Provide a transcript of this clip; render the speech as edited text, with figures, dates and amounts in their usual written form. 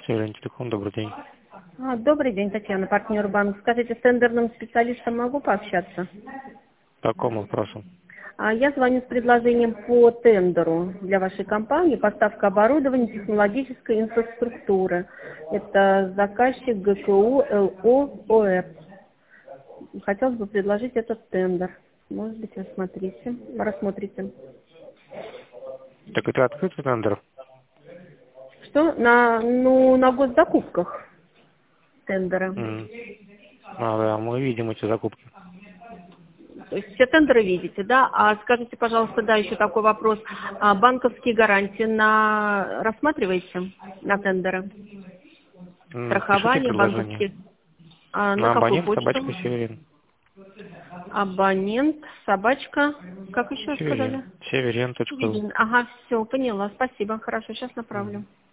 Северин Телеком, добрый день. Добрый день, Татьяна, партнер банк. Скажите, с тендерным специалистом могу пообщаться? По какому вопросу? Я звоню с предложением по тендеру для вашей компании. Поставка оборудования, технологической инфраструктуры. Это заказчик ГКУ ЛО Хотелось бы предложить этот тендер. Может быть, рассмотрите. Так это открытый тендер? Что? На госзакупках тендера. Да, мы видим эти закупки. То есть все тендеры видите, да? А скажите, пожалуйста, да, еще такой вопрос. Банковские гарантии рассматриваете на тендеры? Пишите Страхование предложение. банковские. На На какую абонент почту? собачка Северин. Абонент, собачка. Как еще Северин. сказали? Северин.ру. Ага, все, поняла. Спасибо. Хорошо, сейчас направлю.